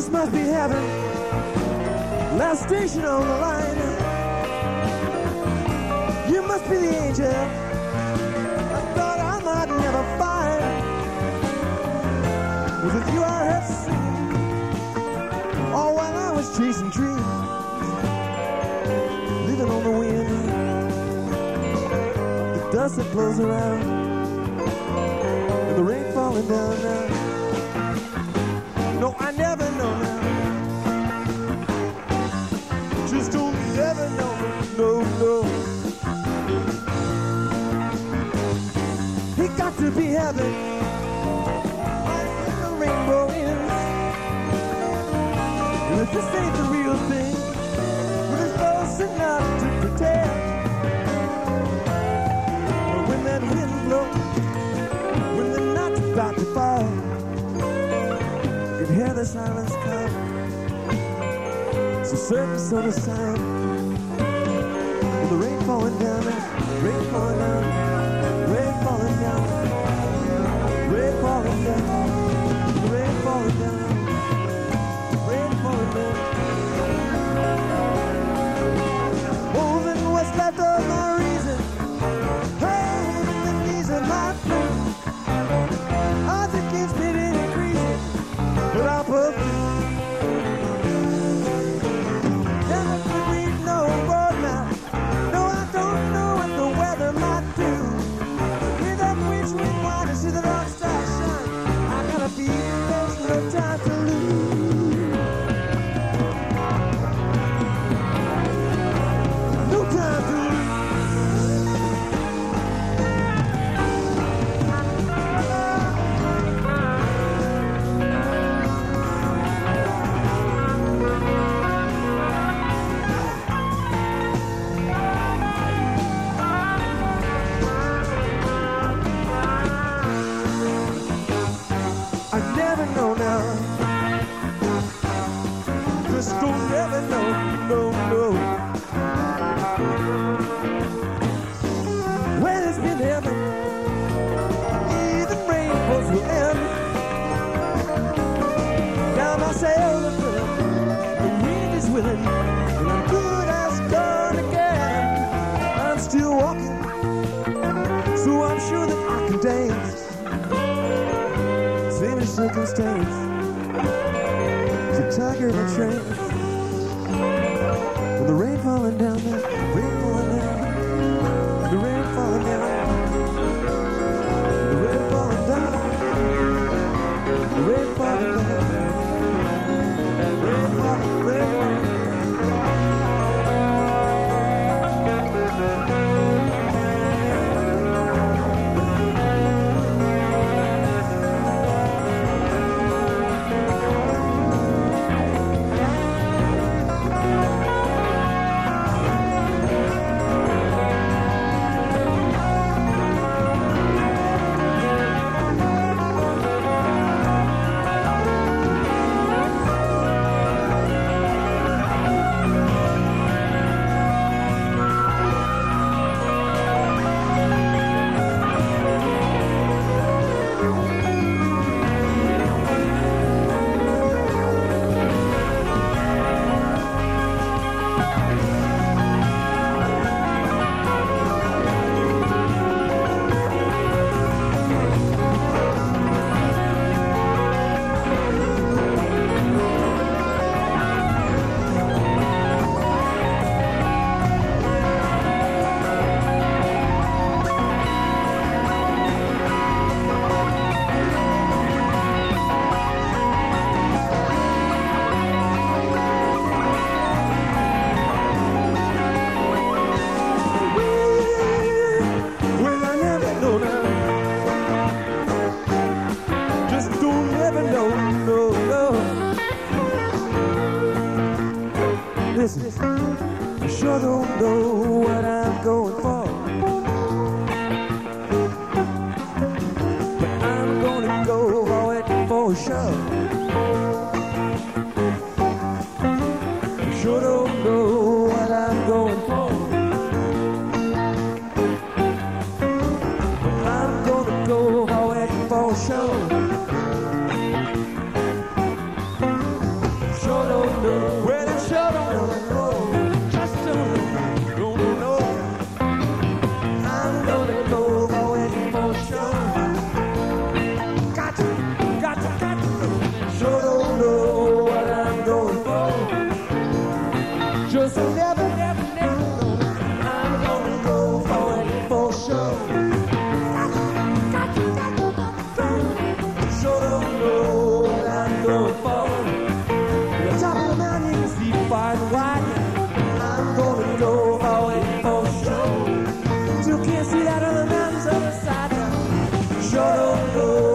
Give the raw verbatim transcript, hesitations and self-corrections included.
This must be heaven. Last station on the line. You must be the angel I thought I might never find. Was it you I heard singing? Oh, while I was chasing dreams, living on the wind, the dust that blows around, and the rain falling down now. No, I never know now. Just don't never know. No, no. He got to be heaven. Right where the rainbow is. And if this ain't the real thing, well, it's close enough to pretend. But when that wind blows, when the night's about to fall, you can hear the silence come. It's the surface of the sound. And the rain falling down, rain falling down, rain falling down, rain falling down, rain falling down, rain falling down. Oh, then what's left of my reason? Oh, the knees of my feet. I think it's been increasing, but I put circumstance, the tiger in a trance, with the rain falling down there, rain falling down, the rain falling down, the rain falling down, the rain falling down, rain falling, rain falling. I sure don't know what I'm going for, but I'm gonna go for it for sure. I sure don't know what I'm going for, but I'm gonna go for it for sure. oh.